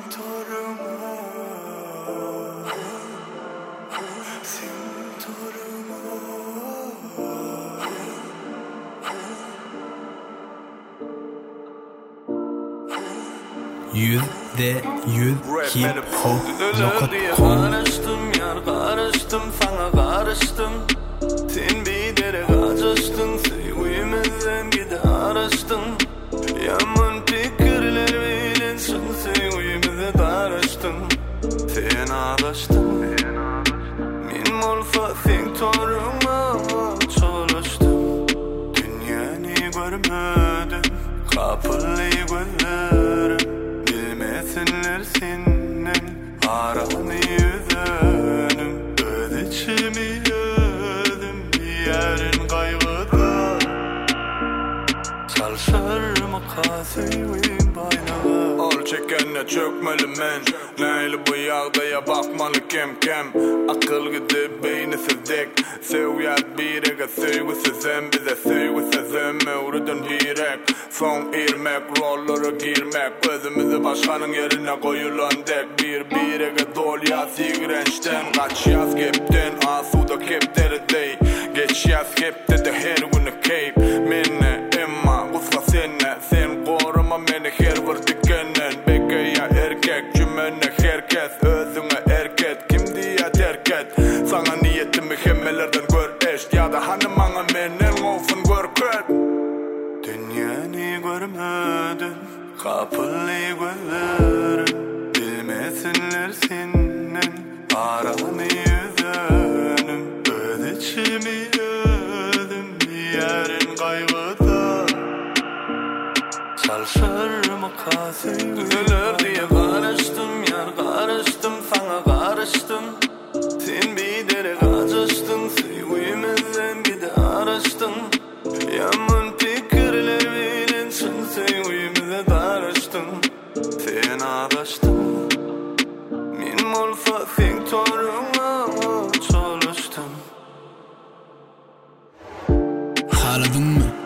%100hiphop.com Karıştım sana karıştım. Sen bir dere kaçıştın, sevgimizden gide araştın. Yaman fikirler bilen şun sevgimize darıştın. Sen araştın, min olsa sen toruma çalıştım. Dünyani görmedim, kapılı gözlerim. Bilmesinler senden aranı yüzünüm. Öz içimi özüm yarın kaygıda. Çalışır mı kasıyım baynağa. Ol çekene çökmeli men. Neyli bu yağdaya bakmalı kem kem. Akıl gidip beyni sizdek. Seviyat birege sevgisizem. Bize sevgisizem mevridin birek. Son irmek rolları girmek. Özümüzü başkanın yerine koyulan dek. Bir birege dol yaz yigrençten. Kaç yaz kepten asuda kepteri dey. Geç yaz kepte de her günü keyp. Menne emma kusla senne. Sen koruma meni her var dikenen. Beke ya erkek cümene herkes. Özüne erket kim diye terk et. Sana niyetimi hemmelerden gör eşt. Ya da hanımana menen olsun gör köt. Dünyani görmedin, kapılı gözlerim. Bilmesinler senden aranı yüzünüm. Öz içimi özüm yarın kaygıda. Çalışır mı kasım üzülür diye karıştım. Yar karıştım sana karıştım. Sen bir dere kaçıştın, sevgimizden gide araştın. Yaman fikirler bilen şun sevgimize darıştın. Sen araştın, min olsa sen toruma çalıştın. Haladın mı?